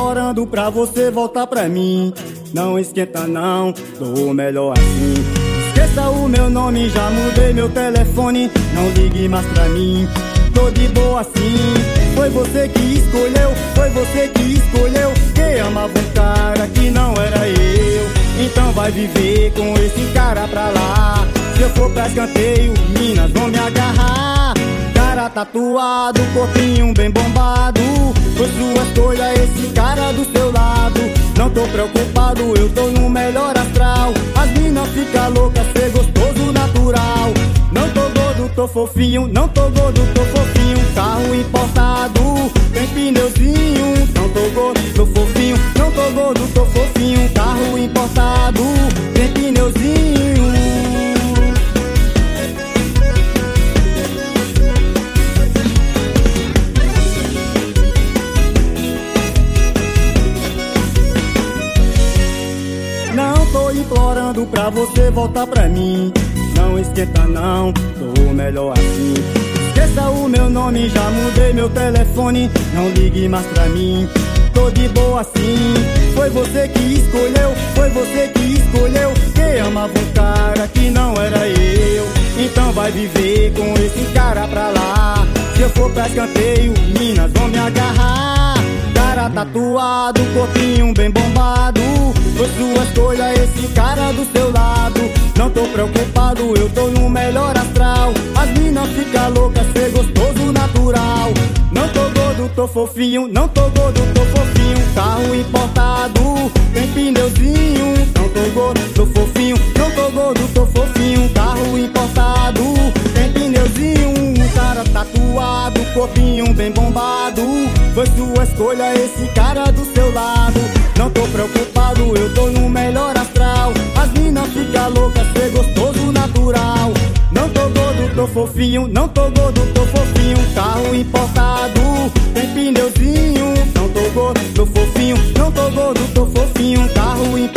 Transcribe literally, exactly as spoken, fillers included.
implorando pra você voltar pra mim. Não esquenta não, tô melhor assim. Esqueça o meu nome, já mudei meu telefone. Não ligue mais pra mim, tô de boa assim. Foi você que escolheu, foi você que escolheu, que amava um cara que não era eu. Então vai viver com esse cara pra lá. Se eu for pra escanteio, minas vão me agarrar. Cara tatuado, corpinho bem bombado, foi sua escolha esse cara do seu lado. Não tô preocupado, eu tô no melhor astral. As minas ficam loucas, ser gostoso natural. Não tô gordo, tô fofinho, não tô gordo, tô fofinho. Carro importado, tem pneuzinho. Não tô gordo, tô fofinho, não tô gordo, tô fofinho. Carro importado, tem pneuzinho. Não tô implorando pra você voltar pra mim. Não esquenta não, tô melhor assim. Esqueça o meu nome, já mudei meu telefone. Não ligue mais pra mim, tô de boa assim. Foi você que escolheu, foi você que escolheu, que amava um cara que não era eu. Então vai viver com esse cara pra lá. Se eu for pra escanteio, minas vão me agarrar. Cara tatuado, corpinho bem bombado, foi sua escolha esse cara do seu lado. Não tô preocupado, eu tô no melhor astral. As minas ficam loucas, ser gostoso natural. Não tô gordo, tô fofinho, não tô gordo, tô fofinho. Carro importado, tem pneuzinho. Não tô gordo, tô fofinho, não tô gordo, tô fofinho. Carro importado, tem pneuzinho. Cara tatuado, corpinho bem bombado, foi sua escolha esse cara do seu lado. Não tô preocupado, eu tô no melhor astral. As minas ficam loucas, ser gostoso natural. Não tô gordo, tô fofinho, não tô gordo, tô fofinho. Carro importado, tem pneuzinho. Não tô gordo, tô fofinho, não tô gordo, tô fofinho. Carro importado.